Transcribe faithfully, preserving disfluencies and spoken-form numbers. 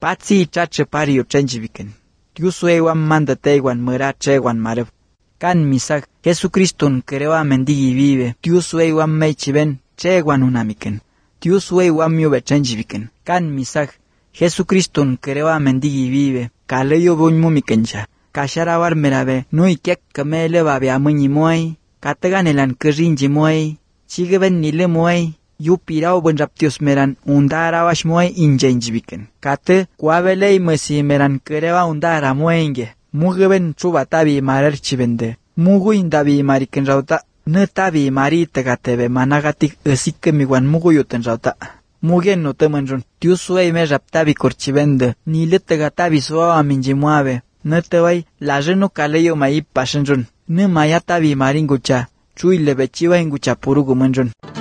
Patsi chache pario chenjiviken. Tiusuewan manda teguan mera cheguan marev. Kan misak Jesucriston crewa mendigi vive. Tiusuewan meichiven cheguan unamiken. Tiusuewan miube chenjiviken. Kan misak Jesucriston crewa mendigi vive. Kaleyo bunmumikencha. Kasharawar merabe nui kek kamele babe amunyi moy. Katagan elan kerinji moy. Chigeben nile moy. Yupirao bun raptios meran undara wash moy injenjiviken. Kate kuabelei mesi meran kerewa undara moenge. Mugeben chubatabi marer chibende. Mugu indabi mariken rauta. Netabi marita gatebe managatik esikemiwan mugu yuten rauta. Mugen no temenrun. Tiusuei me raptabi korchibende. Nilete gatabi soa aminjimuave. Netewai la reno kaleyo mai pashenrun. Ne mayatabi maringucha. Chui lebechiwa ingucha purugu menrun.